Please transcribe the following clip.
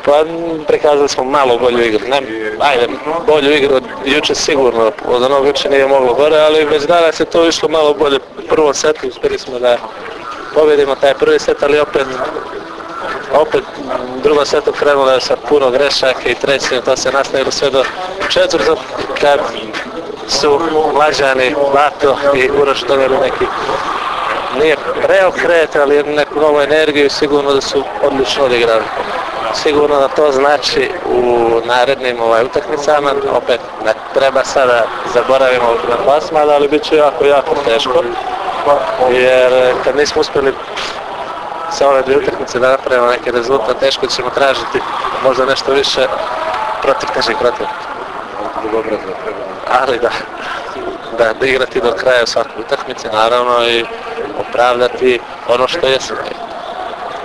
Pa prikazali smo malo bolju igru, ne, ajde, bolju igru od juče sigurno, od onog juče nije moglo gore, ali već danas je to išlo malo bolje. U prvom setu uspjeli smo da pobjedimo taj prvi set, ali opet u drugom setu krenulo je sa puno grešaka i trećem to se nastavilo sve do četvrtog kad su mlađani, Bato i Uroš donijeli neki, nije preokret, ali neku novu energiju i sigurno da su odlično odigrali. Sigurno da to znači u narednim utakmicama, opet ne treba sada zaboravimo na plasman, ali bit će jako teško, jer kad nismo uspjeli sa ove dvije utakmice da napravimo neki rezultat, teško ćemo tražiti možda nešto više protiv težih protiv. Ali da igrati do kraja svake utakmice naravno i opravdati ono što jesmo.